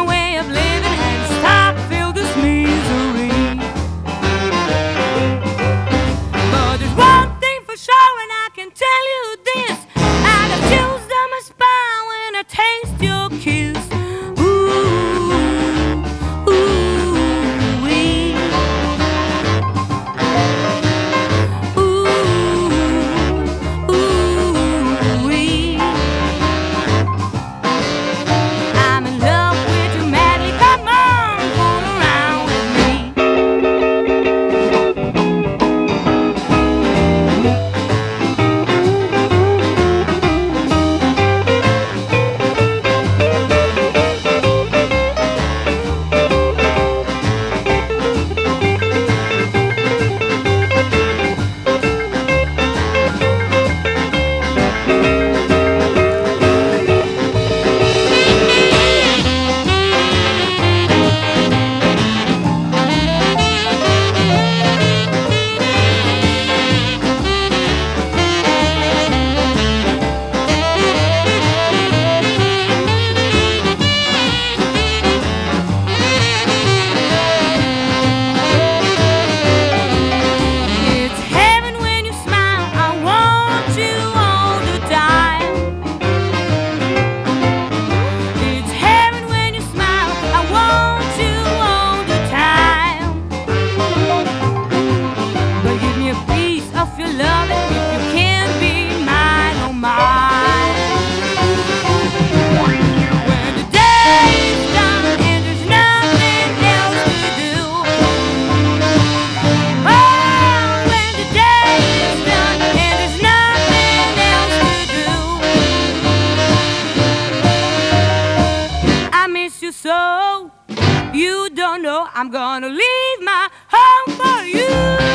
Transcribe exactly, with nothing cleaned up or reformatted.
way of living and stop feel this misery. But there's one thing for sure, and I can tell you this: I got chills down my spine when I taste your kiss. Ooh, ooh, wee. Ooh, ooh, wee. I'm in love with you madly. Come on, fool around with me. It's heaven when you smile. I want you all the time. It's heaven when you smile. I want you all the time. But give me a piece of your loving if you can't be mine, oh mine. When the day is done and there's nothing else to do. Oh, when the day is done and there's nothing else to do. I miss you so, you don't know. I'm gonna leave my home for you.